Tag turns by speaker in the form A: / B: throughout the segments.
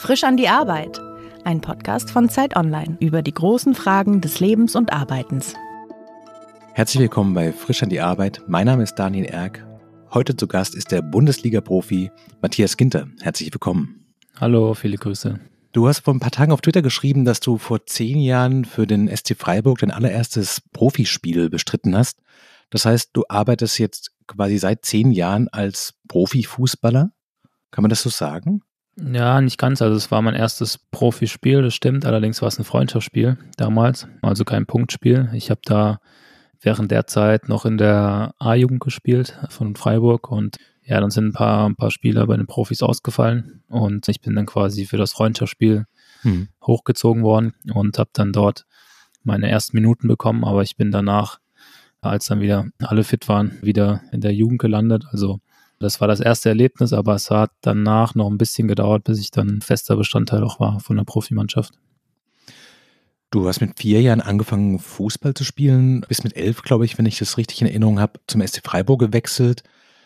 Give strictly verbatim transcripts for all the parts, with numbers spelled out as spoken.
A: Frisch an die Arbeit. Ein Podcast von Zeit Online über die großen Fragen des Lebens und Arbeitens.
B: Herzlich willkommen bei Frisch an die Arbeit. Mein Name ist Daniel Erck. Heute zu Gast ist der Bundesliga-Profi Matthias Ginter. Herzlich willkommen.
C: Hallo, viele Grüße.
B: Du hast vor ein paar Tagen auf Twitter geschrieben, dass du vor zehn Jahren für den S C Freiburg dein allererstes Profispiel bestritten hast. Das heißt, du arbeitest jetzt quasi seit zehn Jahren als Profifußballer. Kann man das so sagen?
C: Ja, nicht ganz. Also es war mein erstes Profispiel, das stimmt. Allerdings war es ein Freundschaftsspiel damals, also kein Punktspiel. Ich habe da während der Zeit noch in der A-Jugend gespielt von Freiburg und ja, dann sind ein paar, ein paar Spieler bei den Profis ausgefallen und ich bin dann quasi für das Freundschaftsspiel hm. hochgezogen worden und habe dann dort meine ersten Minuten bekommen, aber ich bin danach, als dann wieder alle fit waren, wieder in der Jugend gelandet. Also das war das erste Erlebnis, aber es hat danach noch ein bisschen gedauert, bis ich dann fester Bestandteil auch war von der Profimannschaft.
B: Du hast mit vier Jahren angefangen, Fußball zu spielen, bis mit elf, glaube ich, wenn ich das richtig in Erinnerung habe, zum S C Freiburg gewechselt.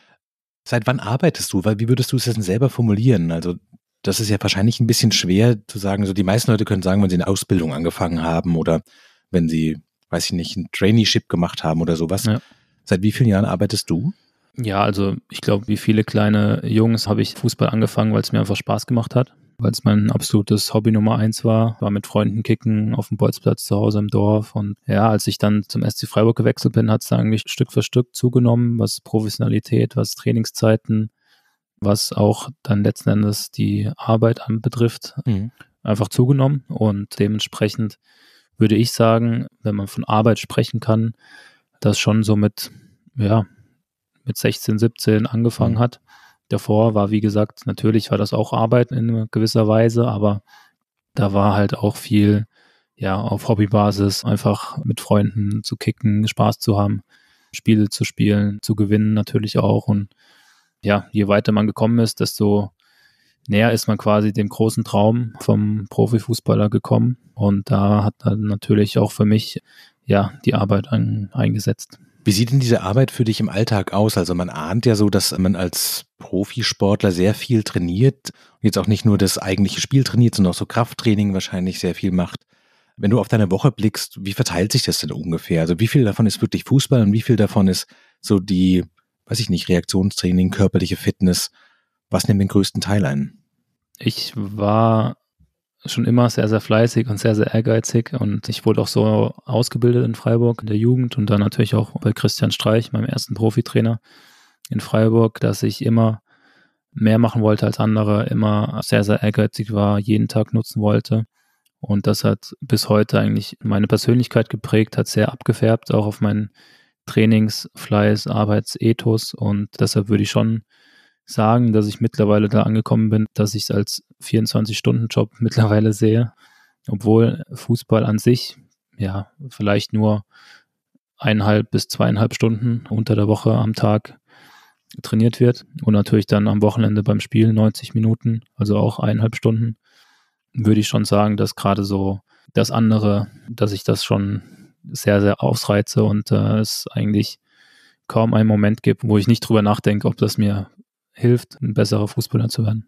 B: Seit wann arbeitest du? Weil wie würdest du es denn selber formulieren? Also das ist ja wahrscheinlich ein bisschen schwer zu sagen. Also die meisten Leute können sagen, wenn sie eine Ausbildung angefangen haben oder wenn sie, weiß ich nicht, ein Traineeship gemacht haben oder sowas. Ja. Seit wie vielen Jahren arbeitest du?
C: Ja, also ich glaube, wie viele kleine Jungs habe ich Fußball angefangen, weil es mir einfach Spaß gemacht hat, weil es mein absolutes Hobby Nummer eins war, war mit Freunden kicken auf dem Bolzplatz zu Hause im Dorf und ja, als ich dann zum S C Freiburg gewechselt bin, hat es eigentlich Stück für Stück zugenommen, was Professionalität, was Trainingszeiten, was auch dann letzten Endes die Arbeit anbetrifft, mhm. einfach zugenommen und dementsprechend würde ich sagen, wenn man von Arbeit sprechen kann, das schon so mit, ja, mit sechzehn, siebzehn angefangen hat. Davor war, wie gesagt, natürlich war das auch Arbeit in gewisser Weise, aber da war halt auch viel, ja, auf Hobbybasis, einfach mit Freunden zu kicken, Spaß zu haben, Spiele zu spielen, zu gewinnen natürlich auch. Und ja, je weiter man gekommen ist, desto näher ist man quasi dem großen Traum vom Profifußballer gekommen. Und da hat dann natürlich auch für mich, ja, die Arbeit ein, eingesetzt.
B: Wie sieht denn diese Arbeit für dich im Alltag aus? Also man ahnt ja so, dass man als Profisportler sehr viel trainiert und jetzt auch nicht nur das eigentliche Spiel trainiert, sondern auch so Krafttraining wahrscheinlich sehr viel macht. Wenn du auf deine Woche blickst, wie verteilt sich das denn ungefähr? Also wie viel davon ist wirklich Fußball und wie viel davon ist so die, weiß ich nicht, Reaktionstraining, körperliche Fitness? Was nimmt den größten Teil ein?
C: Ich war schon immer sehr, sehr fleißig und sehr, sehr ehrgeizig und ich wurde auch so ausgebildet in Freiburg in der Jugend und dann natürlich auch bei Christian Streich, meinem ersten Profitrainer in Freiburg, dass ich immer mehr machen wollte als andere, immer sehr, sehr ehrgeizig war, jeden Tag nutzen wollte und das hat bis heute eigentlich meine Persönlichkeit geprägt, hat sehr abgefärbt, auch auf meinen Trainingsfleiß, Arbeitsethos und deshalb würde ich schon sagen, dass ich mittlerweile da angekommen bin, dass ich es als vierundzwanzig-Stunden-Job mittlerweile sehe, obwohl Fußball an sich ja vielleicht nur eineinhalb bis zweieinhalb Stunden unter der Woche am Tag trainiert wird und natürlich dann am Wochenende beim Spiel neunzig Minuten, also auch eineinhalb Stunden, würde ich schon sagen, dass gerade so das andere, dass ich das schon sehr, sehr ausreize und äh, es eigentlich kaum einen Moment gibt, wo ich nicht drüber nachdenke, ob das mir hilft, ein besserer Fußballer zu werden.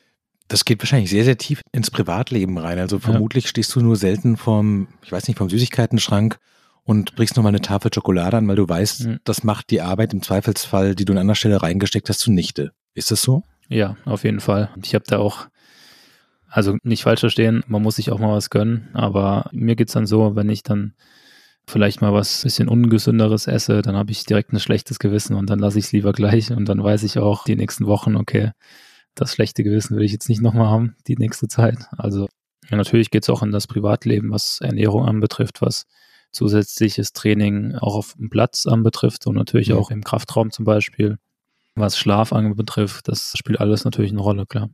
B: Das geht wahrscheinlich sehr, sehr tief ins Privatleben rein. Also vermutlich ja. Stehst du nur selten vorm, ich weiß nicht, vom Süßigkeitenschrank und bringst nochmal eine Tafel Schokolade an, weil du weißt, mhm. das macht die Arbeit im Zweifelsfall, die du an anderer Stelle reingesteckt hast, zunichte. Ist das so?
C: Ja, auf jeden Fall. Ich habe da auch, also nicht falsch verstehen, man muss sich auch mal was gönnen, aber mir geht's dann so, wenn ich dann vielleicht mal was bisschen Ungesünderes esse, dann habe ich direkt ein schlechtes Gewissen und dann lasse ich es lieber gleich und dann weiß ich auch die nächsten Wochen, okay, das schlechte Gewissen will ich jetzt nicht nochmal haben, die nächste Zeit. Also ja, natürlich geht es auch in das Privatleben, was Ernährung anbetrifft, was zusätzliches Training auch auf dem Platz anbetrifft und natürlich ja. auch im Kraftraum zum Beispiel, was Schlaf anbetrifft, das spielt alles natürlich eine Rolle, klar.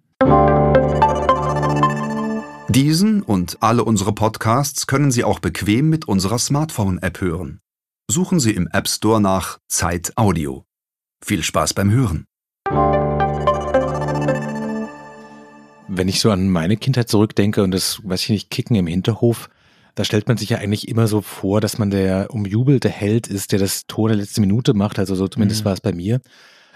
D: Diesen und alle unsere Podcasts können Sie auch bequem mit unserer Smartphone-App hören. Suchen Sie im App Store nach Zeit Audio. Viel Spaß beim Hören.
B: Wenn ich so an meine Kindheit zurückdenke und das, weiß ich nicht, Kicken im Hinterhof, da stellt man sich ja eigentlich immer so vor, dass man der umjubelte Held ist, der das Tor der letzten Minute macht, also so zumindest mhm. war es bei mir.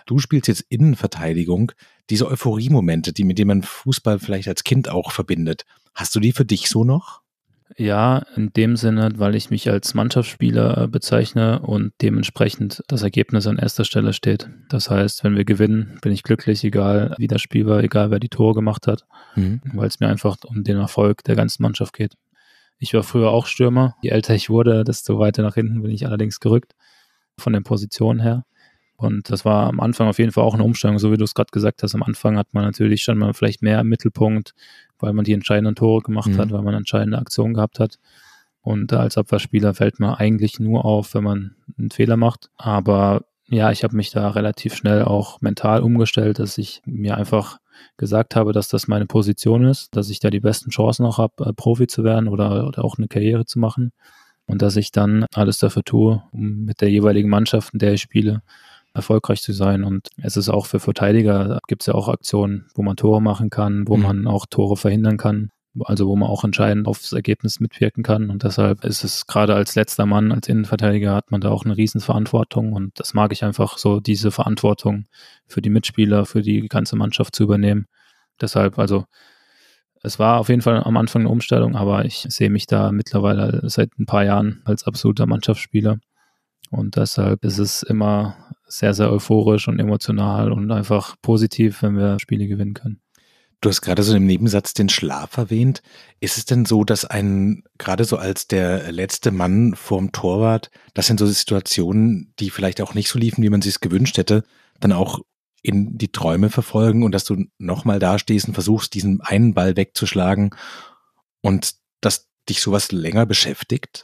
B: Du spielst jetzt Innenverteidigung. Diese Euphorie-Momente, die mit denen man Fußball vielleicht als Kind auch verbindet, hast du die für dich so noch?
C: Ja, in dem Sinne, weil ich mich als Mannschaftsspieler bezeichne und dementsprechend das Ergebnis an erster Stelle steht. Das heißt, wenn wir gewinnen, bin ich glücklich, egal wie das Spiel war, egal wer die Tore gemacht hat, mhm. weil es mir einfach um den Erfolg der ganzen Mannschaft geht. Ich war früher auch Stürmer. Je älter ich wurde, desto weiter nach hinten bin ich allerdings gerückt, von den Positionen her. Und das war am Anfang auf jeden Fall auch eine Umstellung, so wie du es gerade gesagt hast. Am Anfang hat man natürlich schon mal vielleicht mehr im Mittelpunkt, weil man die entscheidenden Tore gemacht mhm. hat, weil man entscheidende Aktionen gehabt hat. Und als Abwehrspieler fällt man eigentlich nur auf, wenn man einen Fehler macht. Aber ja, ich habe mich da relativ schnell auch mental umgestellt, dass ich mir einfach gesagt habe, dass das meine Position ist, dass ich da die besten Chancen auch habe, Profi zu werden oder, oder auch eine Karriere zu machen. Und dass ich dann alles dafür tue, um mit der jeweiligen Mannschaft, in der ich spiele, erfolgreich zu sein. Und es ist auch für Verteidiger, gibt es ja auch Aktionen, wo man Tore machen kann, wo mhm. man auch Tore verhindern kann, also wo man auch entscheidend aufs Ergebnis mitwirken kann. Und deshalb ist es gerade als letzter Mann, als Innenverteidiger hat man da auch eine Riesenverantwortung. Und das mag ich einfach so, diese Verantwortung für die Mitspieler, für die ganze Mannschaft zu übernehmen. Deshalb, also es war auf jeden Fall am Anfang eine Umstellung, aber ich sehe mich da mittlerweile seit ein paar Jahren als absoluter Mannschaftsspieler. Und deshalb ist es immer sehr, sehr euphorisch und emotional und einfach positiv, wenn wir Spiele gewinnen können.
B: Du hast gerade so im Nebensatz den Schlaf erwähnt. Ist es denn so, dass ein, gerade so als der letzte Mann vorm Torwart, das sind so Situationen, die vielleicht auch nicht so liefen, wie man sich es gewünscht hätte, dann auch in die Träume verfolgen und dass du nochmal dastehst und versuchst, diesen einen Ball wegzuschlagen und dass dich sowas länger beschäftigt?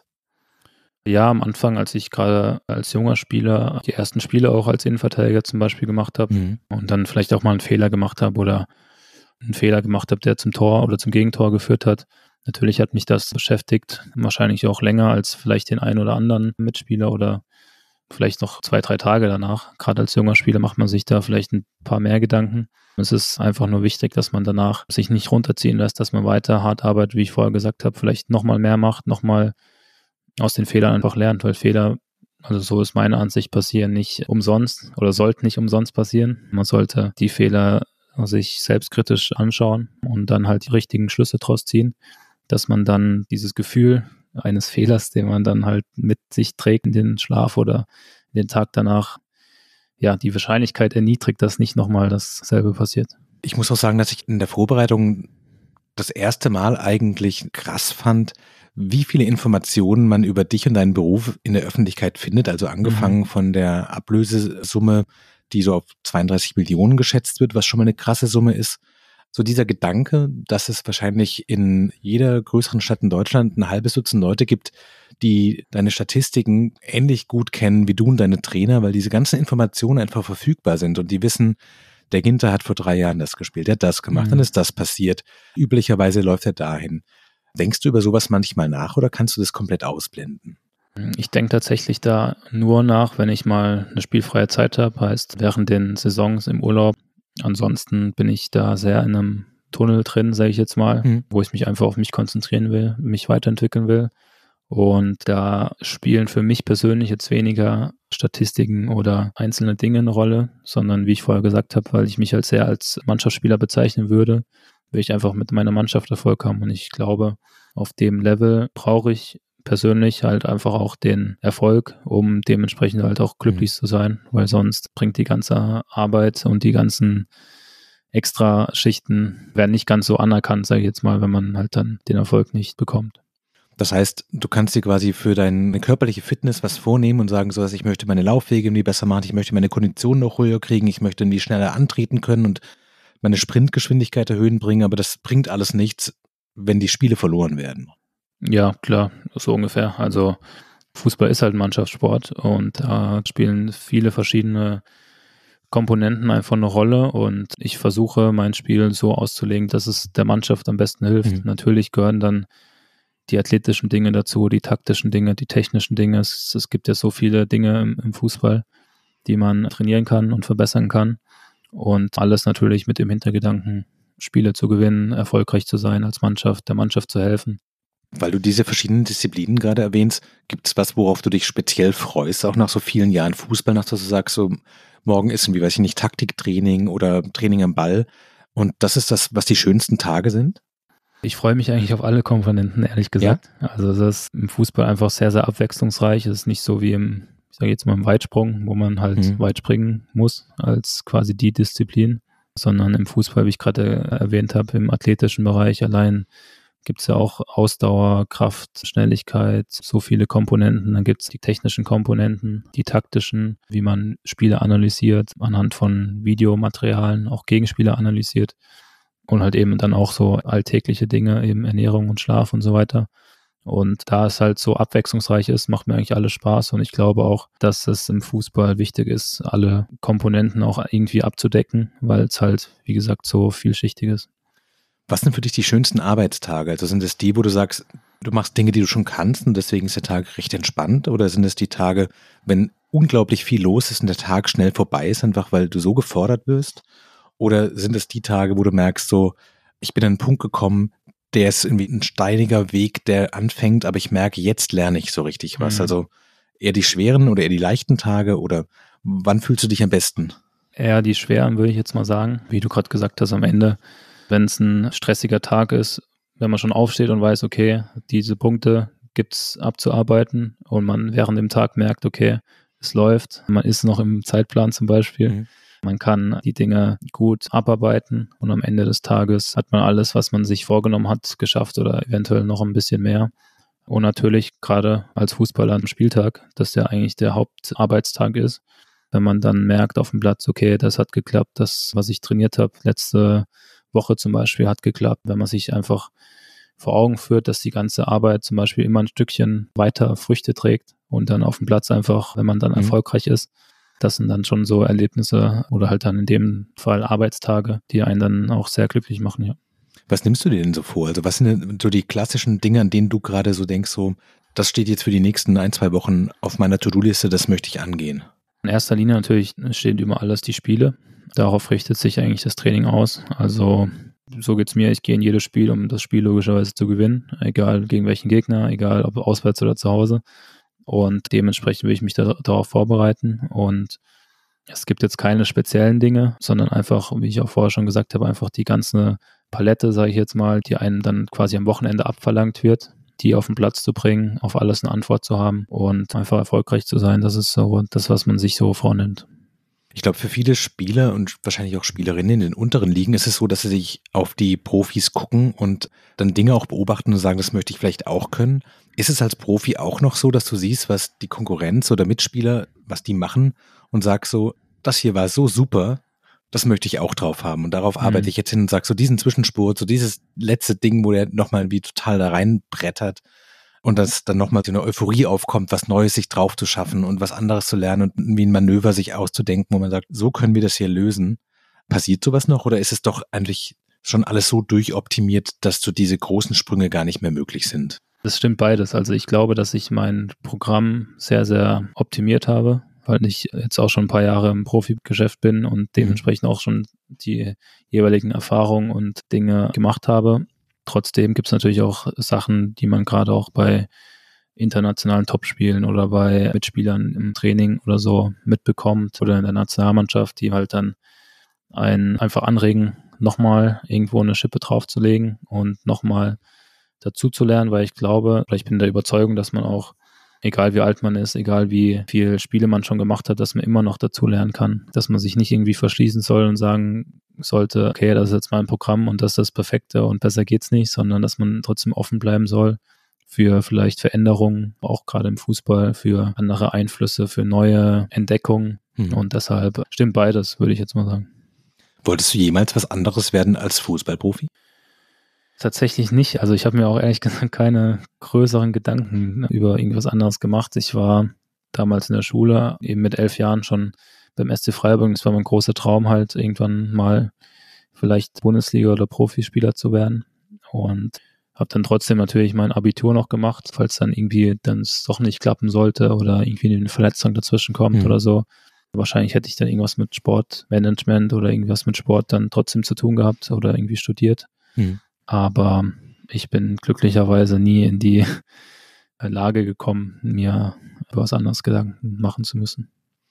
C: Ja, am Anfang, als ich gerade als junger Spieler die ersten Spiele auch als Innenverteidiger zum Beispiel gemacht habe mhm. und dann vielleicht auch mal einen Fehler gemacht habe oder einen Fehler gemacht habe, der zum Tor oder zum Gegentor geführt hat. Natürlich hat mich das beschäftigt, wahrscheinlich auch länger als vielleicht den einen oder anderen Mitspieler oder vielleicht noch zwei, drei Tage danach. Gerade als junger Spieler macht man sich da vielleicht ein paar mehr Gedanken. Es ist einfach nur wichtig, dass man danach sich nicht runterziehen lässt, dass man weiter hart arbeitet, wie ich vorher gesagt habe, vielleicht nochmal mehr macht, nochmal aus den Fehlern einfach lernt, weil Fehler, also so ist meine Ansicht, passieren nicht umsonst oder sollten nicht umsonst passieren. Man sollte die Fehler sich selbstkritisch anschauen und dann halt die richtigen Schlüsse draus ziehen, dass man dann dieses Gefühl eines Fehlers, den man dann halt mit sich trägt in den Schlaf oder in den Tag danach, ja, die Wahrscheinlichkeit erniedrigt, dass nicht nochmal dasselbe passiert.
B: Ich muss auch sagen, dass ich in der Vorbereitung das erste Mal eigentlich krass fand, wie viele Informationen man über dich und deinen Beruf in der Öffentlichkeit findet, also angefangen mhm. von der Ablösesumme, die so auf zweiunddreißig Millionen geschätzt wird, was schon mal eine krasse Summe ist. So dieser Gedanke, dass es wahrscheinlich in jeder größeren Stadt in Deutschland ein halbes Dutzend Leute gibt, die deine Statistiken ähnlich gut kennen wie du und deine Trainer, weil diese ganzen Informationen einfach verfügbar sind und die wissen, der Ginter hat vor drei Jahren das gespielt, der hat das gemacht, mhm. dann ist das passiert. Üblicherweise läuft er dahin. Denkst du über sowas manchmal nach oder kannst du das komplett ausblenden?
C: Ich denke tatsächlich da nur nach, wenn ich mal eine spielfreie Zeit habe, heißt während den Saisons im Urlaub. Ansonsten bin ich da sehr in einem Tunnel drin, sage ich jetzt mal, mhm. wo ich mich einfach auf mich konzentrieren will, mich weiterentwickeln will. Und da spielen für mich persönlich jetzt weniger Statistiken oder einzelne Dinge eine Rolle, sondern wie ich vorher gesagt habe, weil ich mich als sehr als Mannschaftsspieler bezeichnen würde, will ich einfach mit meiner Mannschaft Erfolg haben. Und ich glaube, auf dem Level brauche ich persönlich halt einfach auch den Erfolg, um dementsprechend halt auch glücklich mhm. zu sein, weil sonst bringt die ganze Arbeit und die ganzen Extraschichten werden nicht ganz so anerkannt, sage ich jetzt mal, wenn man halt dann den Erfolg nicht bekommt.
B: Das heißt, du kannst dir quasi für deine körperliche Fitness was vornehmen und sagen, so dass ich möchte meine Laufwege irgendwie besser machen, ich möchte meine Kondition noch höher kriegen, ich möchte irgendwie schneller antreten können und meine Sprintgeschwindigkeit erhöhen bringen, aber das bringt alles nichts, wenn die Spiele verloren werden.
C: Ja, klar, so ungefähr. Also Fußball ist halt ein Mannschaftssport und da spielen viele verschiedene Komponenten einfach eine Rolle und ich versuche mein Spiel so auszulegen, dass es der Mannschaft am besten hilft. Mhm. Natürlich gehören dann die athletischen Dinge dazu, die taktischen Dinge, die technischen Dinge. Es, es gibt ja so viele Dinge im, im Fußball, die man trainieren kann und verbessern kann und alles natürlich mit dem Hintergedanken, Spiele zu gewinnen, erfolgreich zu sein als Mannschaft, der Mannschaft zu helfen.
B: Weil du diese verschiedenen Disziplinen gerade erwähnst, gibt es was, worauf du dich speziell freust, auch nach so vielen Jahren Fußball, nach dass du sagst, so morgen ist irgendwie, weiß ich nicht, Taktiktraining oder Training am Ball. Und das ist das, was die schönsten Tage sind?
C: Ich freue mich eigentlich auf alle Komponenten, ehrlich gesagt. Ja? Also das ist im Fußball einfach sehr, sehr abwechslungsreich. Es ist nicht so wie im, ich sage jetzt mal im Weitsprung, wo man halt mhm. weit springen muss als quasi die Disziplin, sondern im Fußball, wie ich gerade erwähnt habe, im athletischen Bereich allein gibt es ja auch Ausdauer, Kraft, Schnelligkeit, so viele Komponenten. Dann gibt es die technischen Komponenten, die taktischen, wie man Spiele analysiert, anhand von Videomaterialien auch Gegenspieler analysiert. Und halt eben dann auch so alltägliche Dinge, eben Ernährung und Schlaf und so weiter. Und da es halt so abwechslungsreich ist, macht mir eigentlich alles Spaß. Und ich glaube auch, dass es im Fußball wichtig ist, alle Komponenten auch irgendwie abzudecken, weil es halt, wie gesagt, so vielschichtig ist.
B: Was sind für dich die schönsten Arbeitstage? Also sind es die, wo du sagst, du machst Dinge, die du schon kannst und deswegen ist der Tag recht entspannt? Oder sind es die Tage, wenn unglaublich viel los ist und der Tag schnell vorbei ist, einfach weil du so gefordert wirst? Oder sind es die Tage, wo du merkst, so, ich bin an einen Punkt gekommen, der ist irgendwie ein steiniger Weg, der anfängt, aber ich merke, jetzt lerne ich so richtig was. Mhm. Also eher die schweren oder eher die leichten Tage oder wann fühlst du dich am besten?
C: Eher die schweren, würde ich jetzt mal sagen. Wie du gerade gesagt hast, am Ende, wenn es ein stressiger Tag ist, wenn man schon aufsteht und weiß, okay, diese Punkte gibt's abzuarbeiten und man während dem Tag merkt, okay, es läuft, man ist noch im Zeitplan zum Beispiel. Mhm. Man kann die Dinge gut abarbeiten und am Ende des Tages hat man alles, was man sich vorgenommen hat, geschafft oder eventuell noch ein bisschen mehr. Und natürlich gerade als Fußballer am Spieltag, dass der eigentlich der Hauptarbeitstag ist, wenn man dann merkt auf dem Platz, okay, das hat geklappt, das, was ich trainiert habe, letzte Woche zum Beispiel hat geklappt, wenn man sich einfach vor Augen führt, dass die ganze Arbeit zum Beispiel immer ein Stückchen weiter Früchte trägt und dann auf dem Platz einfach, wenn man dann mhm. erfolgreich ist, das sind dann schon so Erlebnisse oder halt dann in dem Fall Arbeitstage, die einen dann auch sehr glücklich machen, ja.
B: Was nimmst du dir denn so vor? Also was sind denn so die klassischen Dinge, an denen du gerade so denkst, so, das steht jetzt für die nächsten ein, zwei Wochen auf meiner To-Do-Liste, das möchte ich angehen?
C: In erster Linie natürlich stehen über alles die Spiele. Darauf richtet sich eigentlich das Training aus. Also so geht's mir, ich gehe in jedes Spiel, um das Spiel logischerweise zu gewinnen, egal gegen welchen Gegner, egal ob auswärts oder zu Hause. Und dementsprechend will ich mich da, darauf vorbereiten. Und es gibt jetzt keine speziellen Dinge, sondern einfach, wie ich auch vorher schon gesagt habe, einfach die ganze Palette, sage ich jetzt mal, die einem dann quasi am Wochenende abverlangt wird, die auf den Platz zu bringen, auf alles eine Antwort zu haben und einfach erfolgreich zu sein. Das ist so das, was man sich so vornimmt.
B: Ich glaube, für viele Spieler und wahrscheinlich auch Spielerinnen in den unteren Ligen ist es so, dass sie sich auf die Profis gucken und dann Dinge auch beobachten und sagen, das möchte ich vielleicht auch können. Ist es als Profi auch noch so, dass du siehst, was die Konkurrenz oder Mitspieler, was die machen und sagst so, das hier war so super, das möchte ich auch drauf haben und darauf mhm. arbeite ich jetzt hin und sag so diesen Zwischenspurt, so dieses letzte Ding, wo der nochmal wie total da reinbrettert und dass dann nochmal so eine Euphorie aufkommt, was Neues sich drauf zu schaffen und was anderes zu lernen und wie ein Manöver sich auszudenken, wo man sagt, so können wir das hier lösen. Passiert sowas noch oder ist es doch eigentlich schon alles so durchoptimiert, dass so diese großen Sprünge gar nicht mehr möglich sind?
C: Das stimmt beides. Also ich glaube, dass ich mein Programm sehr, sehr optimiert habe, weil ich jetzt auch schon ein paar Jahre im Profigeschäft bin und dementsprechend auch schon die jeweiligen Erfahrungen und Dinge gemacht habe. Trotzdem gibt es natürlich auch Sachen, die man gerade auch bei internationalen Topspielen oder bei Mitspielern im Training oder so mitbekommt oder in der Nationalmannschaft, die halt dann einen einfach anregen, nochmal irgendwo eine Schippe draufzulegen und nochmal dazu zu lernen, weil ich glaube, oder ich bin der Überzeugung, dass man auch, egal wie alt man ist, egal wie viele Spiele man schon gemacht hat, dass man immer noch dazu lernen kann, dass man sich nicht irgendwie verschließen soll und sagen sollte, okay, das ist jetzt mein Programm und das ist das Perfekte und besser geht's nicht, sondern dass man trotzdem offen bleiben soll für vielleicht Veränderungen, auch gerade im Fußball, für andere Einflüsse, für neue Entdeckungen mhm. und deshalb stimmt beides, würde ich jetzt mal sagen.
B: Wolltest du jemals was anderes werden als Fußballprofi?
C: Tatsächlich nicht. Also ich habe mir auch ehrlich gesagt keine größeren Gedanken über irgendwas anderes gemacht. Ich war damals in der Schule, eben mit elf Jahren schon beim S C Freiburg. Das war mein großer Traum halt, irgendwann mal vielleicht Bundesliga- oder Profispieler zu werden. Und habe dann trotzdem natürlich mein Abitur noch gemacht, falls dann irgendwie dann es doch nicht klappen sollte oder irgendwie eine Verletzung dazwischen kommt mhm. oder so. Wahrscheinlich hätte ich dann irgendwas mit Sportmanagement oder irgendwas mit Sport dann trotzdem zu tun gehabt oder irgendwie studiert. Mhm. Aber ich bin glücklicherweise nie in die Lage gekommen, mir über was anderes Gedanken machen zu müssen.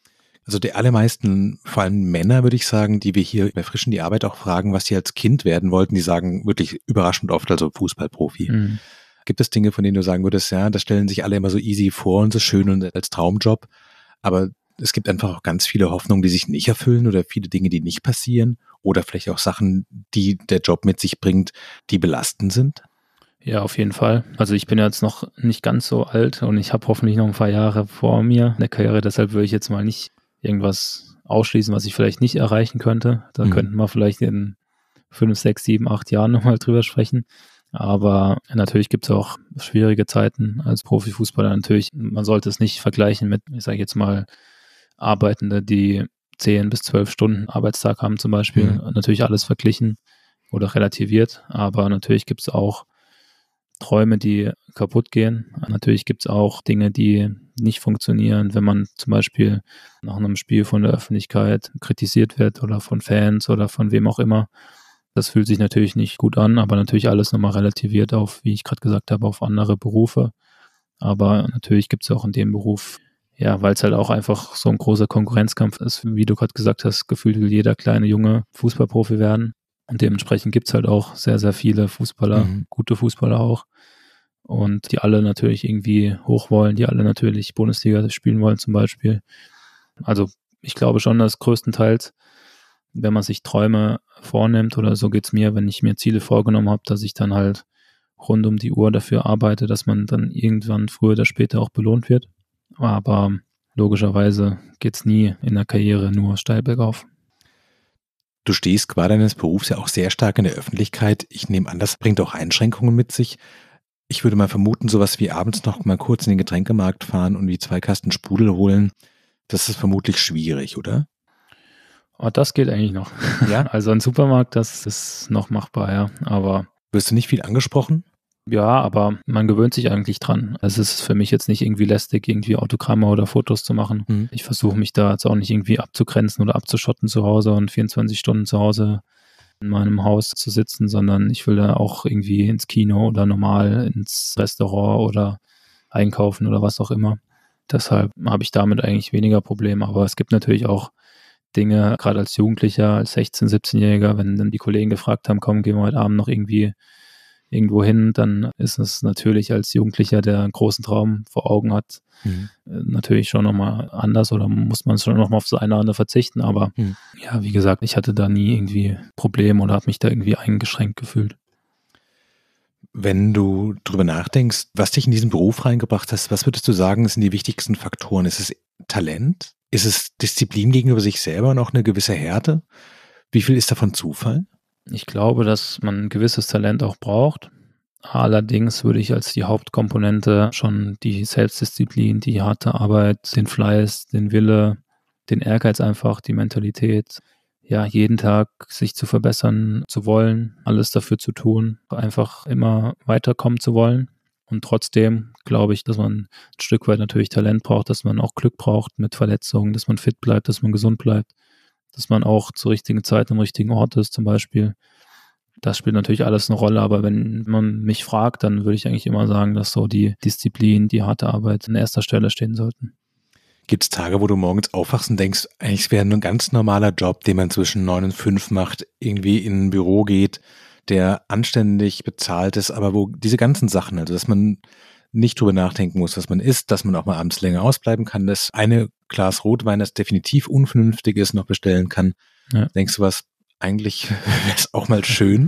B: Also die allermeisten, vor allem Männer, würde ich sagen, die wir hier bei Frisch in die Arbeit auch fragen, was sie als Kind werden wollten, die sagen wirklich überraschend oft, also Fußballprofi. Mhm. Gibt es Dinge, von denen du sagen würdest, ja, das stellen sich alle immer so easy vor und so schön und als Traumjob, aber es gibt einfach auch ganz viele Hoffnungen, die sich nicht erfüllen oder viele Dinge, die nicht passieren oder vielleicht auch Sachen, die der Job mit sich bringt, die belastend sind?
C: Ja, auf jeden Fall. Also ich bin jetzt noch nicht ganz so alt und ich habe hoffentlich noch ein paar Jahre vor mir in der Karriere, deshalb würde ich jetzt mal nicht irgendwas ausschließen, was ich vielleicht nicht erreichen könnte. Da mhm. könnten wir vielleicht in fünf, sechs, sieben, acht Jahren nochmal drüber sprechen. Aber natürlich gibt es auch schwierige Zeiten als Profifußballer. Natürlich, man sollte es nicht vergleichen mit, ich sage jetzt mal, Arbeitende, die zehn bis zwölf Stunden Arbeitstag haben zum Beispiel. Mhm. Natürlich alles verglichen oder relativiert. Aber natürlich gibt es auch Träume, die kaputt gehen. Natürlich gibt es auch Dinge, die nicht funktionieren, wenn man zum Beispiel nach einem Spiel von der Öffentlichkeit kritisiert wird oder von Fans oder von wem auch immer. Das fühlt sich natürlich nicht gut an, aber natürlich alles nochmal relativiert auf, wie ich gerade gesagt habe, auf andere Berufe. Aber natürlich gibt es auch in dem Beruf, ja, weil es halt auch einfach so ein großer Konkurrenzkampf ist, wie du gerade gesagt hast, gefühlt will jeder kleine Junge Fußballprofi werden. Und dementsprechend gibt es halt auch sehr, sehr viele Fußballer, mhm. gute Fußballer auch. Und die alle natürlich irgendwie hoch wollen, die alle natürlich Bundesliga spielen wollen zum Beispiel. Also ich glaube schon, dass größtenteils, wenn man sich Träume vornimmt, oder so geht's mir, wenn ich mir Ziele vorgenommen habe, dass ich dann halt rund um die Uhr dafür arbeite, dass man dann irgendwann früher oder später auch belohnt wird. Aber logischerweise geht's nie in der Karriere nur steil bergauf.
B: Du stehst qua deines Berufs ja auch sehr stark in der Öffentlichkeit. Ich nehme an, das bringt auch Einschränkungen mit sich. Ich würde mal vermuten, sowas wie abends noch mal kurz in den Getränkemarkt fahren und wie zwei Kasten Sprudel holen, das ist vermutlich schwierig, oder?
C: Oh, das geht eigentlich noch. Ja? Also ein Supermarkt, das ist noch machbar, ja. Aber
B: wirst du nicht viel angesprochen?
C: Ja, aber man gewöhnt sich eigentlich dran. Es ist für mich jetzt nicht irgendwie lästig, irgendwie Autogramme oder Fotos zu machen. Mhm. Ich versuche mich da jetzt auch nicht irgendwie abzugrenzen oder abzuschotten zu Hause und vierundzwanzig Stunden zu Hause in meinem Haus zu sitzen, sondern ich will da auch irgendwie ins Kino oder normal ins Restaurant oder einkaufen oder was auch immer. Deshalb habe ich damit eigentlich weniger Probleme. Aber es gibt natürlich auch Dinge, gerade als Jugendlicher, als sechzehn-, siebzehnjähriger, wenn dann die Kollegen gefragt haben, komm, gehen wir heute Abend noch irgendwie irgendwo hin, dann ist es natürlich als Jugendlicher, der einen großen Traum vor Augen hat, mhm. natürlich schon nochmal anders oder muss man schon nochmal auf das eine oder andere verzichten. Aber mhm. ja, wie gesagt, ich hatte da nie irgendwie Probleme oder habe mich da irgendwie eingeschränkt gefühlt.
B: Wenn du drüber nachdenkst, was dich in diesen Beruf reingebracht hast, was würdest du sagen, sind die wichtigsten Faktoren? Ist es Talent? Ist es Disziplin gegenüber sich selber und auch eine gewisse Härte? Wie viel ist davon Zufall?
C: Ich glaube, dass man ein gewisses Talent auch braucht. Allerdings würde ich als die Hauptkomponente schon die Selbstdisziplin, die harte Arbeit, den Fleiß, den Wille, den Ehrgeiz einfach, die Mentalität, ja, jeden Tag sich zu verbessern zu wollen, alles dafür zu tun, einfach immer weiterkommen zu wollen. Und trotzdem glaube ich, dass man ein Stück weit natürlich Talent braucht, dass man auch Glück braucht mit Verletzungen, dass man fit bleibt, dass man gesund bleibt, dass man auch zur richtigen Zeit am richtigen Ort ist zum Beispiel. Das spielt natürlich alles eine Rolle, aber wenn man mich fragt, dann würde ich eigentlich immer sagen, dass so die Disziplin, die harte Arbeit an erster Stelle stehen sollten.
B: Gibt es Tage, wo du morgens aufwachst und denkst, eigentlich es wäre ein ganz normaler Job, den man zwischen neun und fünf macht, irgendwie in ein Büro geht, der anständig bezahlt ist, aber wo diese ganzen Sachen, also dass man nicht drüber nachdenken muss, was man isst, dass man auch mal abends länger ausbleiben kann, dass eine Glas Rotwein, das definitiv unvernünftig ist, noch bestellen kann. Ja. Denkst du was, eigentlich wäre es auch mal schön?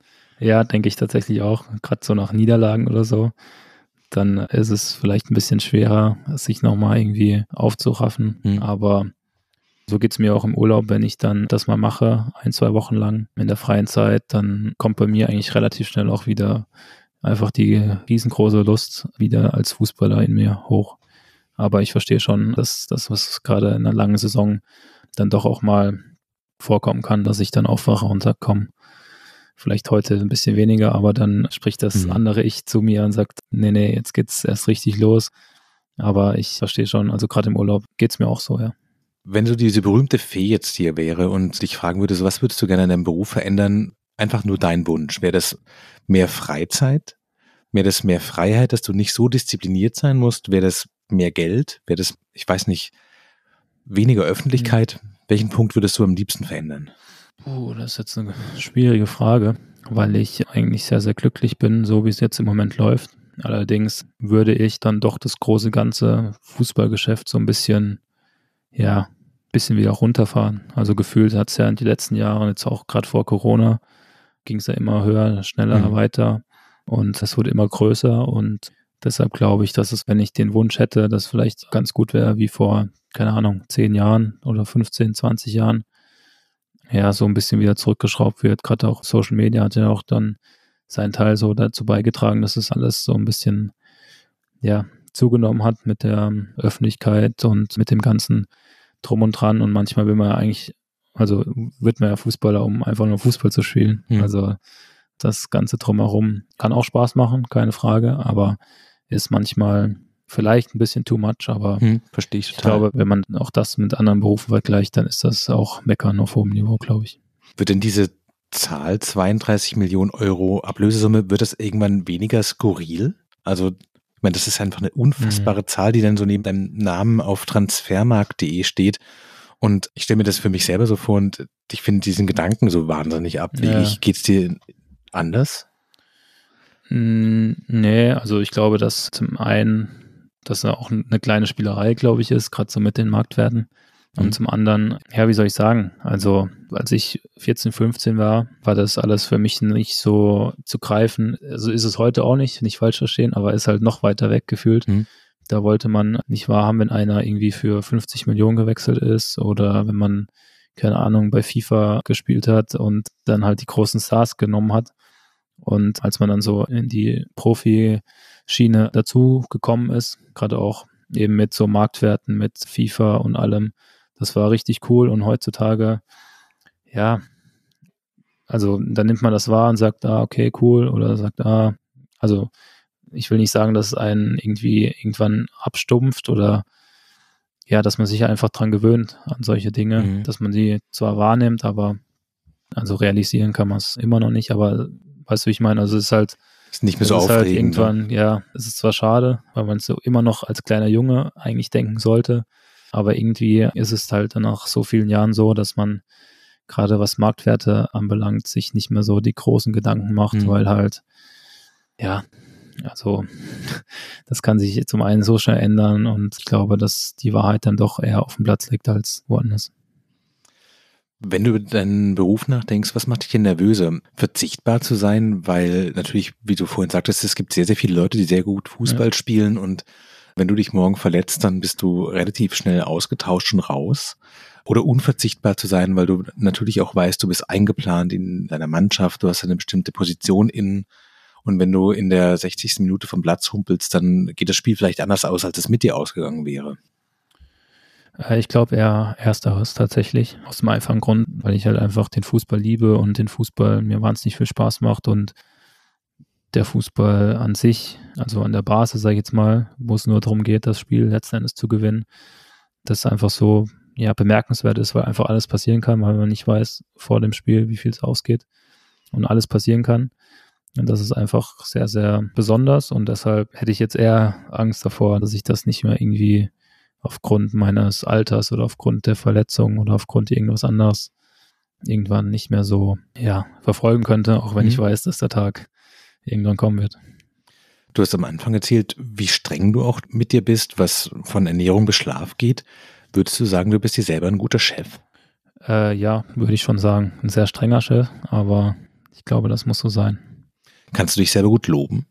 C: Ja, denke ich tatsächlich auch, gerade so nach Niederlagen oder so. Dann ist es vielleicht ein bisschen schwerer, sich nochmal irgendwie aufzuraffen. Mhm. Aber so geht es mir auch im Urlaub, wenn ich dann das mal mache, ein, zwei Wochen lang in der freien Zeit, dann kommt bei mir eigentlich relativ schnell auch wieder einfach die riesengroße Lust wieder als Fußballer in mir hoch. Aber ich verstehe schon, dass das, was gerade in einer langen Saison dann doch auch mal vorkommen kann, dass ich dann aufwache und sage, komm, vielleicht heute ein bisschen weniger, aber dann spricht das mhm. andere Ich zu mir und sagt, nee, nee, jetzt geht's erst richtig los. Aber ich verstehe schon, also gerade im Urlaub geht's mir auch so, ja.
B: Wenn so diese berühmte Fee jetzt hier wäre und dich fragen würde, so was würdest du gerne in deinem Beruf verändern? Einfach nur dein Wunsch. Wäre das mehr Freizeit? Wäre das mehr Freiheit, dass du nicht so diszipliniert sein musst? Wäre das mehr Geld? Wäre das, ich weiß nicht, Weniger Öffentlichkeit. Mhm. Welchen Punkt würdest du am liebsten verändern?
C: Oh, das ist jetzt eine schwierige Frage, weil ich eigentlich sehr, sehr glücklich bin, so wie es jetzt im Moment läuft. Allerdings würde ich dann doch das große ganze Fußballgeschäft so ein bisschen, ja, ein bisschen wieder runterfahren. Also gefühlt hat es ja in den letzten Jahren, jetzt auch gerade vor Corona, ging es ja immer höher, schneller, mhm. weiter und es wurde immer größer und deshalb glaube ich, dass es, wenn ich den Wunsch hätte, das vielleicht ganz gut wäre wie vor, keine Ahnung, zehn Jahren oder fünfzehn, zwanzig Jahren, ja, so ein bisschen wieder zurückgeschraubt wird. Gerade auch Social Media hat ja auch dann seinen Teil so dazu beigetragen, dass es alles so ein bisschen, ja, zugenommen hat mit der Öffentlichkeit und mit dem ganzen Drum und Dran. Und manchmal will man ja eigentlich, also wird man ja Fußballer, um einfach nur Fußball zu spielen. Mhm. Also das Ganze drumherum kann auch Spaß machen, keine Frage, aber ist manchmal vielleicht ein bisschen too much, aber
B: hm, verstehe ich total.
C: Ich glaube, wenn man auch das mit anderen Berufen vergleicht, dann ist das auch Meckern auf hohem Niveau, glaube ich.
B: Wird denn diese Zahl zweiunddreißig Millionen Euro Ablösesumme, wird das irgendwann weniger skurril? Also, ich meine, das ist einfach eine unfassbare mhm. Zahl, die dann so neben deinem Namen auf transfermarkt punkt de steht. Und ich stelle mir das für mich selber so vor und ich finde diesen Gedanken so wahnsinnig abwegig. Ja. Geht's dir anders?
C: Nee, also ich glaube, dass zum einen dass auch eine kleine Spielerei, glaube ich, ist, gerade so mit den Marktwerten. Und mhm. zum anderen, ja, wie soll ich sagen, also als ich vierzehn, fünfzehn war, war das alles für mich nicht so zu greifen. Also ist es heute auch nicht, nicht falsch verstehen, aber ist halt noch weiter weg gefühlt. Mhm. Da wollte man nicht wahrhaben, wenn einer irgendwie für fünfzig Millionen gewechselt ist oder wenn man, keine Ahnung, bei FIFA gespielt hat und dann halt die großen Stars genommen hat. Und als man dann so in die Profi-Schiene dazu gekommen ist, gerade auch eben mit so Marktwerten, mit FIFA und allem, das war richtig cool. Und heutzutage, ja, also dann nimmt man das wahr und sagt, ah, okay, cool, oder sagt, ah, also ich will nicht sagen, dass es einen irgendwie irgendwann abstumpft oder ja, dass man sich einfach dran gewöhnt an solche Dinge, mhm. dass man die zwar wahrnimmt, aber also realisieren kann man es immer noch nicht, aber weißt du, wie ich meine? Also es ist halt,
B: ist nicht mehr so
C: aufregend. Halt irgendwann,
B: ne?
C: Ja, es ist zwar schade, weil man es so immer noch als kleiner Junge eigentlich denken sollte, aber irgendwie ist es halt nach so vielen Jahren so, dass man gerade was Marktwerte anbelangt, sich nicht mehr so die großen Gedanken macht, mhm. weil halt, ja, also das kann sich zum einen so schnell ändern und ich glaube, dass die Wahrheit dann doch eher auf dem Platz liegt als woanders.
B: Wenn du über deinen Beruf nachdenkst, was macht dich denn nervöser? Verzichtbar zu sein, weil natürlich, wie du vorhin sagtest, es gibt sehr, sehr viele Leute, die sehr gut Fußball ja. spielen und wenn du dich morgen verletzt, dann bist du relativ schnell ausgetauscht und raus. Oder unverzichtbar zu sein, weil du natürlich auch weißt, du bist eingeplant in deiner Mannschaft, du hast eine bestimmte Position in und wenn du in der sechzigsten Minute vom Platz humpelst, dann geht das Spiel vielleicht anders aus, als es mit dir ausgegangen wäre.
C: Ich glaube eher ersteres tatsächlich, aus dem einfachen Grund, weil ich halt einfach den Fußball liebe und den Fußball mir wahnsinnig viel Spaß macht und der Fußball an sich, also an der Basis, sage ich jetzt mal, wo es nur darum geht, das Spiel letzten Endes zu gewinnen, das einfach so ja, bemerkenswert ist, weil einfach alles passieren kann, weil man nicht weiß vor dem Spiel, wie viel es ausgeht und alles passieren kann. Und das ist einfach sehr, sehr besonders und deshalb hätte ich jetzt eher Angst davor, dass ich das nicht mehr irgendwie aufgrund meines Alters oder aufgrund der Verletzung oder aufgrund irgendwas anderes irgendwann nicht mehr so ja, verfolgen könnte, auch wenn mhm. ich weiß, dass der Tag irgendwann kommen wird.
B: Du hast am Anfang erzählt, wie streng du auch mit dir bist, was von Ernährung bis Schlaf geht. Würdest du sagen, du bist dir selber ein guter Chef?
C: Äh, ja, würde ich schon sagen. Ein sehr strenger Chef, aber ich glaube, das muss so sein.
B: Kannst du dich selber gut loben?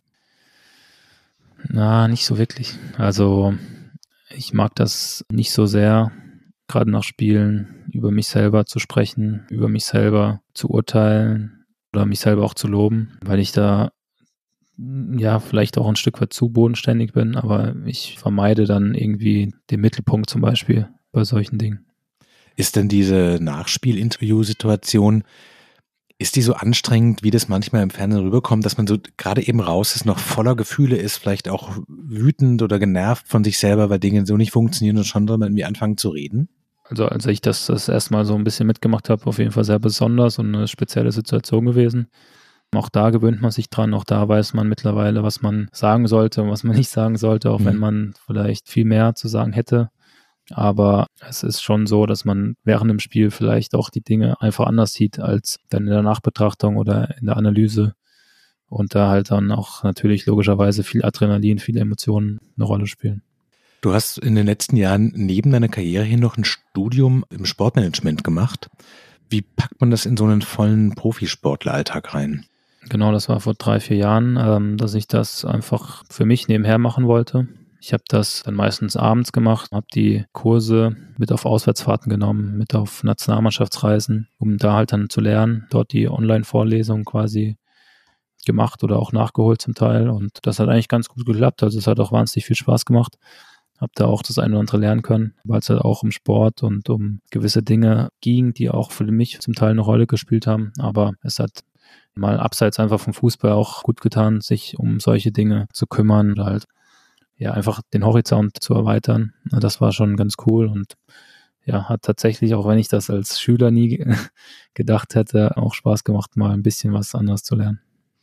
C: Na, nicht so wirklich. Also ich mag das nicht so sehr, gerade nach Spielen, über mich selber zu sprechen, über mich selber zu urteilen oder mich selber auch zu loben, weil ich da ja vielleicht auch ein Stück weit zu bodenständig bin, aber ich vermeide dann irgendwie den Mittelpunkt zum Beispiel bei solchen Dingen.
B: Ist denn diese Nachspiel-Interview-Situation, ist die so anstrengend, wie das manchmal im Fernsehen rüberkommt, dass man so gerade eben raus ist, noch voller Gefühle ist, vielleicht auch wütend oder genervt von sich selber, weil Dinge so nicht funktionieren und schon soll man irgendwie anfangen zu reden?
C: Also als ich das das erstmal so ein bisschen mitgemacht habe, auf jeden Fall sehr besonders und eine spezielle Situation gewesen. Auch da gewöhnt man sich dran, auch da weiß man mittlerweile, was man sagen sollte und was man nicht sagen sollte, auch mhm. wenn man vielleicht viel mehr zu sagen hätte. Aber es ist schon so, dass man während dem Spiel vielleicht auch die Dinge einfach anders sieht als dann in der Nachbetrachtung oder in der Analyse. Und da halt dann auch natürlich logischerweise viel Adrenalin, viele Emotionen eine Rolle spielen.
B: Du hast in den letzten Jahren neben deiner Karriere hier noch ein Studium im Sportmanagement gemacht. Wie packt man das in so einen vollen Profisportleralltag rein?
C: Genau, das war vor drei, vier Jahren, ähm, dass ich das einfach für mich nebenher machen wollte. Ich habe das dann meistens abends gemacht, habe die Kurse mit auf Auswärtsfahrten genommen, mit auf Nationalmannschaftsreisen, um da halt dann zu lernen, dort die Online-Vorlesungen quasi gemacht oder auch nachgeholt zum Teil. Und das hat eigentlich ganz gut geklappt. Also es hat auch wahnsinnig viel Spaß gemacht. Habe da auch das eine oder andere lernen können, weil es halt auch um Sport und um gewisse Dinge ging, die auch für mich zum Teil eine Rolle gespielt haben. Aber es hat mal abseits einfach vom Fußball auch gut getan, sich um solche Dinge zu kümmern oder halt ja einfach den Horizont zu erweitern. Das war schon ganz cool und ja, hat tatsächlich, auch wenn ich das als Schüler nie gedacht hätte, auch Spaß gemacht, mal ein bisschen was anderes zu lernen.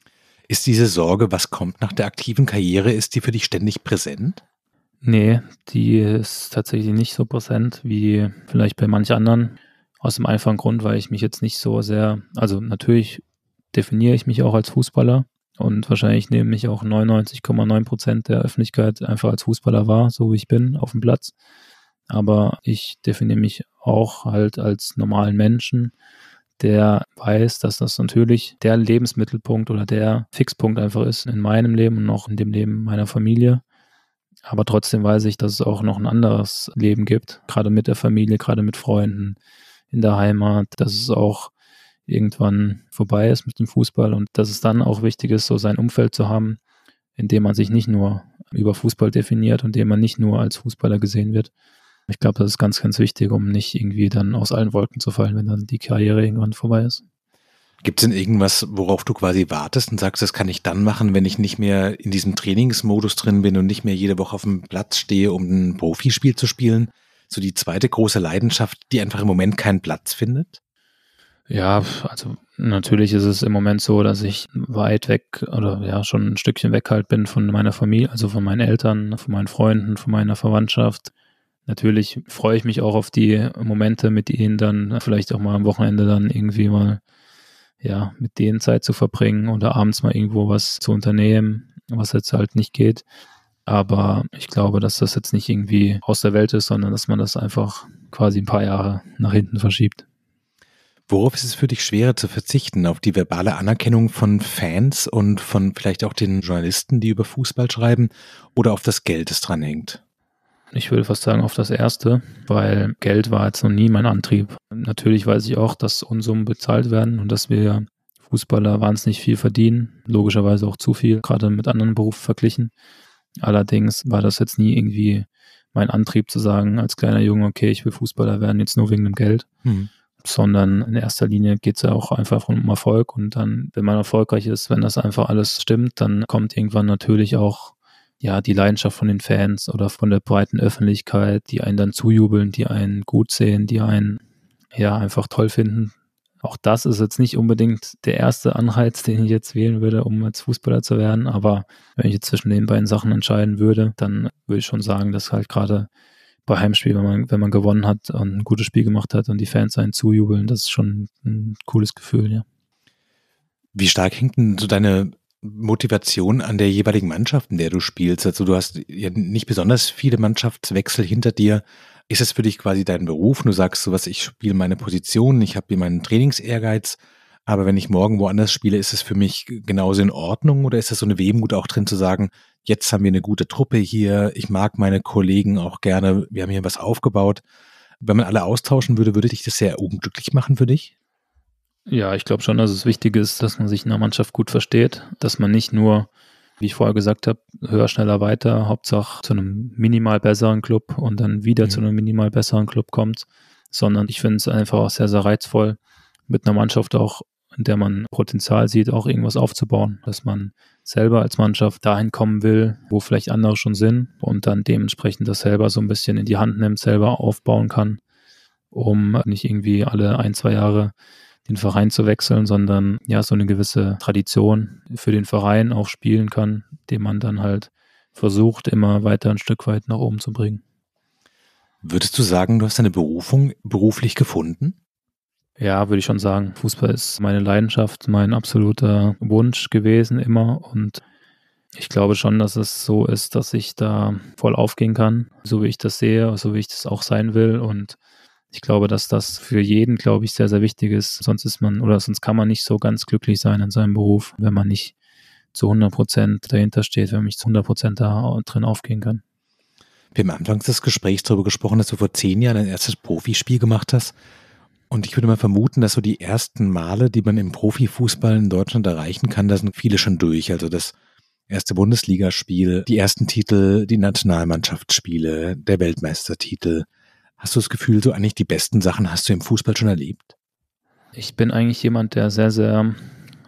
B: Ist diese Sorge, was kommt nach der aktiven Karriere, ist die für dich ständig präsent?
C: Nee, die ist tatsächlich nicht so präsent wie vielleicht bei manch anderen. Aus dem einfachen Grund, weil ich mich jetzt nicht so sehr, also natürlich definiere ich mich auch als Fußballer und wahrscheinlich nehme mich auch neunundneunzig Komma neun Prozent der Öffentlichkeit einfach als Fußballer wahr, so wie ich bin auf dem Platz. Aber ich definiere mich auch halt als normalen Menschen, der weiß, dass das natürlich der Lebensmittelpunkt oder der Fixpunkt einfach ist in meinem Leben und auch in dem Leben meiner Familie. Aber trotzdem weiß ich, dass es auch noch ein anderes Leben gibt, gerade mit der Familie, gerade mit Freunden, in der Heimat, dass es auch irgendwann vorbei ist mit dem Fußball und dass es dann auch wichtig ist, so sein Umfeld zu haben, in dem man sich nicht nur über Fußball definiert und in dem man nicht nur als Fußballer gesehen wird. Ich glaube, das ist ganz, ganz wichtig, um nicht irgendwie dann aus allen Wolken zu fallen, wenn dann die Karriere irgendwann vorbei ist.
B: Gibt es denn irgendwas, worauf du quasi wartest und sagst, das kann ich dann machen, wenn ich nicht mehr in diesem Trainingsmodus drin bin und nicht mehr jede Woche auf dem Platz stehe, um ein Profispiel zu spielen? So die zweite große Leidenschaft, die einfach im Moment keinen Platz findet?
C: Ja, also natürlich ist es im Moment so, dass ich weit weg oder ja schon ein Stückchen weg halt bin von meiner Familie, also von meinen Eltern, von meinen Freunden, von meiner Verwandtschaft. Natürlich freue ich mich auch auf die Momente mit ihnen dann, vielleicht auch mal am Wochenende dann irgendwie mal ja, mit denen Zeit zu verbringen oder abends mal irgendwo was zu unternehmen, was jetzt halt nicht geht. Aber ich glaube, dass das jetzt nicht irgendwie aus der Welt ist, sondern dass man das einfach quasi ein paar Jahre nach hinten verschiebt.
B: Worauf ist es für dich schwerer zu verzichten? Auf die verbale Anerkennung von Fans und von vielleicht auch den Journalisten, die über Fußball schreiben, oder auf das Geld, das dran hängt?
C: Ich würde fast sagen auf das Erste, weil Geld war jetzt noch nie mein Antrieb. Natürlich weiß ich auch, dass Unsummen bezahlt werden und dass wir Fußballer wahnsinnig viel verdienen, logischerweise auch zu viel, gerade mit anderen Berufen verglichen. Allerdings war das jetzt nie irgendwie mein Antrieb zu sagen, als kleiner Junge, okay, ich will Fußballer werden, jetzt nur wegen dem Geld, mhm. sondern in erster Linie geht es ja auch einfach um Erfolg und dann, wenn man erfolgreich ist, wenn das einfach alles stimmt, dann kommt irgendwann natürlich auch ja, die Leidenschaft von den Fans oder von der breiten Öffentlichkeit, die einen dann zujubeln, die einen gut sehen, die einen ja einfach toll finden. Auch das ist jetzt nicht unbedingt der erste Anreiz, den ich jetzt wählen würde, um als Fußballer zu werden. Aber wenn ich jetzt zwischen den beiden Sachen entscheiden würde, dann würde ich schon sagen, dass halt gerade bei Heimspiel, wenn man, wenn man gewonnen hat und ein gutes Spiel gemacht hat und die Fans einen zujubeln, das ist schon ein cooles Gefühl, ja.
B: Wie stark hängt denn so deine Motivation an der jeweiligen Mannschaft, in der du spielst? Also du hast ja nicht besonders viele Mannschaftswechsel hinter dir. Ist es für dich quasi dein Beruf? Du sagst so was, ich spiele meine Position, ich habe hier meinen Trainingsehrgeiz, aber wenn ich morgen woanders spiele, ist es für mich genauso in Ordnung oder ist das so eine Wehmut auch drin zu sagen, jetzt haben wir eine gute Truppe hier, ich mag meine Kollegen auch gerne, wir haben hier was aufgebaut. Wenn man alle austauschen würde, würde dich das sehr unglücklich machen für dich?
C: Ja, ich glaube schon, dass es wichtig ist, dass man sich in der Mannschaft gut versteht, dass man nicht nur, wie ich vorher gesagt habe, höher, schneller, weiter, Hauptsache zu einem minimal besseren Club und dann wieder mhm. zu einem minimal besseren Club kommt, sondern ich finde es einfach auch sehr, sehr reizvoll, mit einer Mannschaft auch, in der man Potenzial sieht, auch irgendwas aufzubauen, dass man selber als Mannschaft dahin kommen will, wo vielleicht andere schon sind und dann dementsprechend das selber so ein bisschen in die Hand nimmt, selber aufbauen kann, um nicht irgendwie alle ein, zwei Jahre den Verein zu wechseln, sondern ja so eine gewisse Tradition für den Verein auch spielen kann, den man dann halt versucht, immer weiter ein Stück weit nach oben zu bringen.
B: Würdest du sagen, du hast deine Berufung beruflich gefunden?
C: Ja, würde ich schon sagen. Fußball ist meine Leidenschaft, mein absoluter Wunsch gewesen immer und ich glaube schon, dass es so ist, dass ich da voll aufgehen kann, so wie ich das sehe, so wie ich das auch sein will und ich glaube, dass das für jeden, glaube ich, sehr, sehr wichtig ist. Sonst ist man oder sonst kann man nicht so ganz glücklich sein in seinem Beruf, wenn man nicht zu hundert Prozent dahinter steht, wenn man nicht zu hundert Prozent da drin aufgehen kann.
B: Wir haben anfangs des Gesprächs darüber gesprochen, dass du vor zehn Jahren dein erstes Profispiel gemacht hast. Und ich würde mal vermuten, dass so die ersten Male, die man im Profifußball in Deutschland erreichen kann, da sind viele schon durch. Also das erste Bundesligaspiel, die ersten Titel, die Nationalmannschaftsspiele, der Weltmeistertitel. Hast du das Gefühl, so eigentlich die besten Sachen hast du im Fußball schon erlebt?
C: Ich bin eigentlich jemand, der sehr, sehr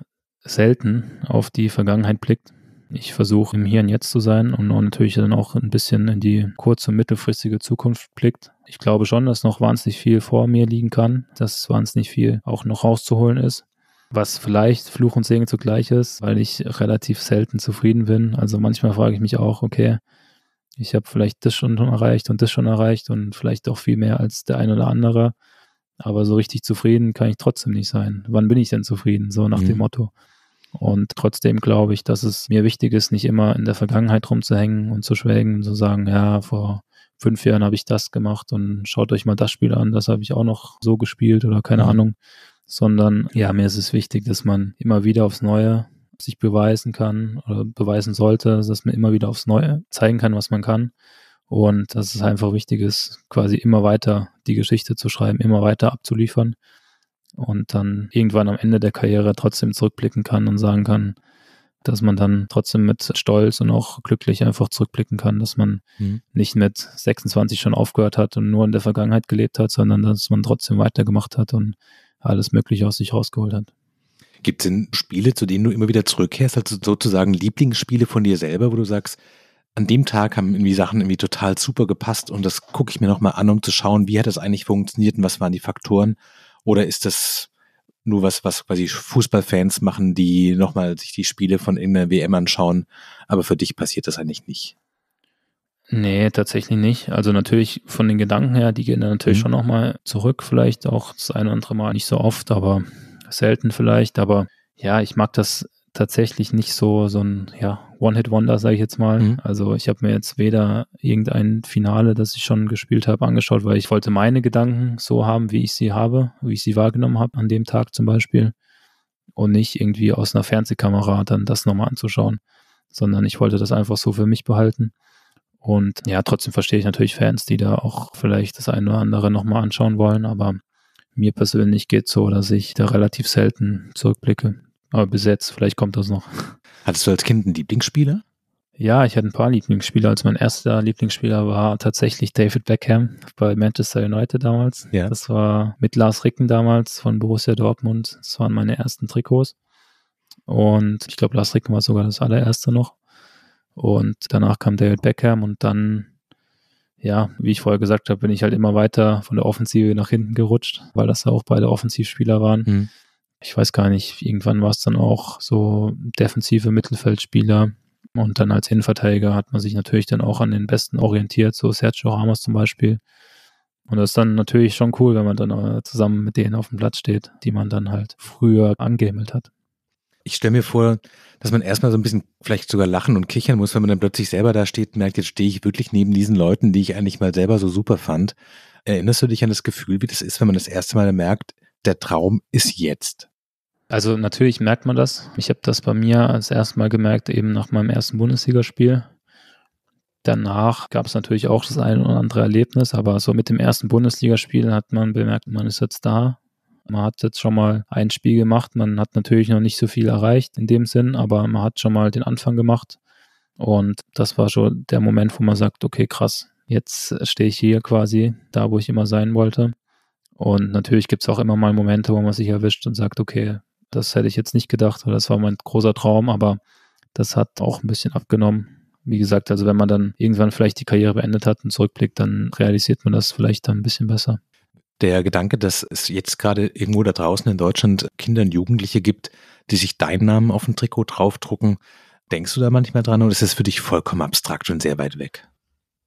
C: selten auf die Vergangenheit blickt. Ich versuche im Hier und Jetzt zu sein und natürlich dann auch ein bisschen in die kurz- und mittelfristige Zukunft blickt. Ich glaube schon, dass noch wahnsinnig viel vor mir liegen kann, dass wahnsinnig viel auch noch rauszuholen ist. Was vielleicht Fluch und Segen zugleich ist, weil ich relativ selten zufrieden bin. Also manchmal frage ich mich auch, okay, ich habe vielleicht das schon erreicht und das schon erreicht und vielleicht auch viel mehr als der ein oder andere. Aber so richtig zufrieden kann ich trotzdem nicht sein. Wann bin ich denn zufrieden? So nach mhm. dem Motto. Und trotzdem glaube ich, dass es mir wichtig ist, nicht immer in der Vergangenheit rumzuhängen und zu schwelgen und zu sagen, ja, vor fünf Jahren habe ich das gemacht und schaut euch mal das Spiel an, das habe ich auch noch so gespielt oder keine mhm. Ahnung. Sondern ja, mir ist es wichtig, dass man immer wieder aufs Neue sich beweisen kann oder beweisen sollte, dass man immer wieder aufs Neue zeigen kann, was man kann. Und dass es einfach wichtig ist, quasi immer weiter die Geschichte zu schreiben, immer weiter abzuliefern und dann irgendwann am Ende der Karriere trotzdem zurückblicken kann und sagen kann, dass man dann trotzdem mit Stolz und auch glücklich einfach zurückblicken kann, dass man mhm. nicht mit sechsundzwanzig schon aufgehört hat und nur in der Vergangenheit gelebt hat, sondern dass man trotzdem weitergemacht hat und alles Mögliche aus sich rausgeholt hat.
B: Gibt es denn Spiele, zu denen du immer wieder zurückkehrst, also sozusagen Lieblingsspiele von dir selber, wo du sagst, an dem Tag haben irgendwie Sachen irgendwie total super gepasst und das gucke ich mir nochmal an, um zu schauen, wie hat das eigentlich funktioniert und was waren die Faktoren? Oder ist das nur was, was quasi Fußballfans machen, die nochmal sich die Spiele von irgendeiner W M anschauen, aber für dich passiert das eigentlich nicht?
C: Nee, tatsächlich nicht. Also natürlich von den Gedanken her, die gehen dann natürlich mhm. schon nochmal zurück, vielleicht auch das eine oder andere Mal, nicht so oft, aber selten vielleicht. Aber ja, ich mag das tatsächlich nicht so, so ein ja, One-Hit-Wonder, sage ich jetzt mal. Mhm. Also ich habe mir jetzt weder irgendein Finale, das ich schon gespielt habe, angeschaut, weil ich wollte meine Gedanken so haben, wie ich sie habe, wie ich sie wahrgenommen habe an dem Tag zum Beispiel und nicht irgendwie aus einer Fernsehkamera dann das nochmal anzuschauen, sondern ich wollte das einfach so für mich behalten. Und ja, trotzdem verstehe ich natürlich Fans, die da auch vielleicht das eine oder andere nochmal anschauen wollen, aber mir persönlich geht es so, dass ich da relativ selten zurückblicke. Aber bis jetzt, vielleicht kommt das noch.
B: Hattest du als Kind einen Lieblingsspieler?
C: Ja, ich hatte ein paar Lieblingsspieler. Also mein erster Lieblingsspieler war tatsächlich David Beckham bei Manchester United damals. Ja. Das war mit Lars Ricken damals von Borussia Dortmund. Das waren meine ersten Trikots. Und ich glaube, Lars Ricken war sogar das allererste noch. Und danach kam David Beckham und dann, ja, wie ich vorher gesagt habe, bin ich halt immer weiter von der Offensive nach hinten gerutscht, weil das auch beide Offensivspieler waren. Mhm. Ich weiß gar nicht, irgendwann war es dann auch so defensive Mittelfeldspieler und dann als Innenverteidiger hat man sich natürlich dann auch an den Besten orientiert, so Sergio Ramos zum Beispiel. Und das ist dann natürlich schon cool, wenn man dann zusammen mit denen auf dem Platz steht, die man dann halt früher angehimmelt hat.
B: Ich stelle mir vor, dass man erstmal so ein bisschen vielleicht sogar lachen und kichern muss, wenn man dann plötzlich selber da steht und merkt, jetzt stehe ich wirklich neben diesen Leuten, die ich eigentlich mal selber so super fand. Erinnerst du dich an das Gefühl, wie das ist, wenn man das erste Mal merkt, der Traum ist jetzt?
C: Also natürlich merkt man das. Ich habe das bei mir als erstes Mal gemerkt, eben nach meinem ersten Bundesligaspiel. Danach gab es natürlich auch das eine oder andere Erlebnis, aber so mit dem ersten Bundesligaspiel hat man bemerkt, man ist jetzt da. Man hat jetzt schon mal ein Spiel gemacht, man hat natürlich noch nicht so viel erreicht in dem Sinn, aber man hat schon mal den Anfang gemacht und das war schon der Moment, wo man sagt, okay, krass, jetzt stehe ich hier quasi, da wo ich immer sein wollte und natürlich gibt es auch immer mal Momente, wo man sich erwischt und sagt, okay, das hätte ich jetzt nicht gedacht oder das war mein großer Traum, aber das hat auch ein bisschen abgenommen. Wie gesagt, also wenn man dann irgendwann vielleicht die Karriere beendet hat und zurückblickt, dann realisiert man das vielleicht dann ein bisschen besser.
B: Der Gedanke, dass es jetzt gerade irgendwo da draußen in Deutschland Kinder und Jugendliche gibt, die sich deinen Namen auf ein Trikot draufdrucken, denkst du da manchmal dran oder ist das für dich vollkommen abstrakt und sehr weit weg?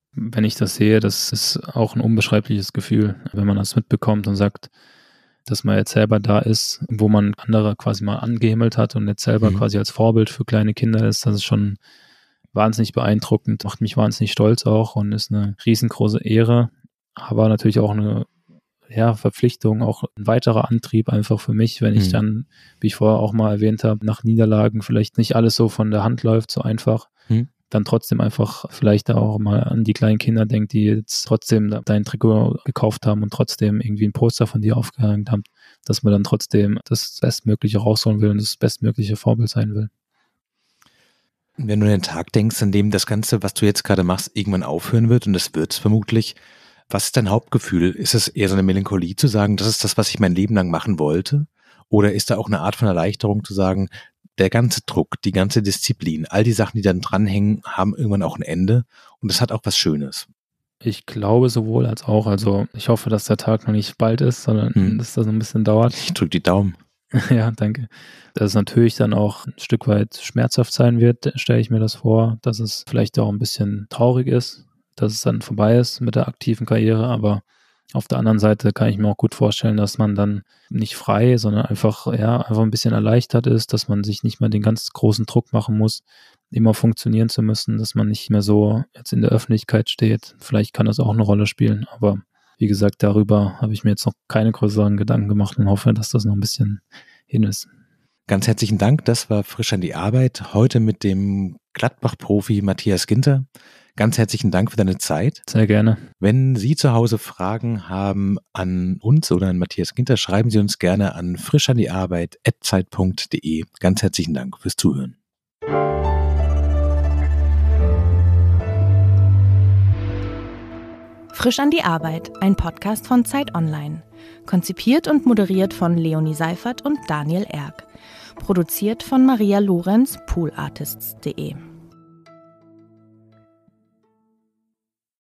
C: Wenn ich das sehe, das ist auch ein unbeschreibliches Gefühl, wenn man das mitbekommt und sagt, dass man jetzt selber da ist, wo man andere quasi mal angehimmelt hat und jetzt selber mhm. quasi als Vorbild für kleine Kinder ist. Das ist schon wahnsinnig beeindruckend, macht mich wahnsinnig stolz auch und ist eine riesengroße Ehre, aber natürlich auch eine ja, Verpflichtung, auch ein weiterer Antrieb einfach für mich, wenn ich mhm. dann, wie ich vorher auch mal erwähnt habe, nach Niederlagen vielleicht nicht alles so von der Hand läuft, so einfach, mhm. dann trotzdem einfach vielleicht auch mal an die kleinen Kinder denkt, die jetzt trotzdem dein Trikot gekauft haben und trotzdem irgendwie ein Poster von dir aufgehängt haben, dass man dann trotzdem das Bestmögliche rausholen will und das bestmögliche Vorbild sein will.
B: Wenn du an den Tag denkst, an dem das Ganze, was du jetzt gerade machst, irgendwann aufhören wird, und das wird es vermutlich, was ist dein Hauptgefühl? Ist es eher so eine Melancholie zu sagen, das ist das, was ich mein Leben lang machen wollte? Oder ist da auch eine Art von Erleichterung zu sagen, der ganze Druck, die ganze Disziplin, all die Sachen, die dann dranhängen, haben irgendwann auch ein Ende und es hat auch was Schönes?
C: Ich glaube sowohl als auch. Also ich hoffe, dass der Tag noch nicht bald ist, sondern hm. dass das noch ein bisschen dauert.
B: Ich drücke die Daumen.
C: Ja, danke. Dass es natürlich dann auch ein Stück weit schmerzhaft sein wird, stelle ich mir das vor, dass es vielleicht auch ein bisschen traurig ist, dass es dann vorbei ist mit der aktiven Karriere, aber auf der anderen Seite kann ich mir auch gut vorstellen, dass man dann nicht frei, sondern einfach, ja, einfach ein bisschen erleichtert ist, dass man sich nicht mehr den ganz großen Druck machen muss, immer funktionieren zu müssen, dass man nicht mehr so jetzt in der Öffentlichkeit steht. Vielleicht kann das auch eine Rolle spielen, aber wie gesagt, darüber habe ich mir jetzt noch keine größeren Gedanken gemacht und hoffe, dass das noch ein bisschen hin ist.
B: Ganz herzlichen Dank, das war Frisch an die Arbeit, heute mit dem Gladbach-Profi Matthias Ginter. Ganz herzlichen Dank für deine Zeit.
C: Sehr gerne.
B: Wenn Sie zu Hause Fragen haben an uns oder an Matthias Ginter, schreiben Sie uns gerne an frischandiarbeit at zeit punkt de. Ganz herzlichen Dank fürs Zuhören.
A: Frisch an die Arbeit, ein Podcast von Zeit Online. Konzipiert und moderiert von Leonie Seifert und Daniel Erck. Produziert von Maria Lorenz, poolartists punkt de.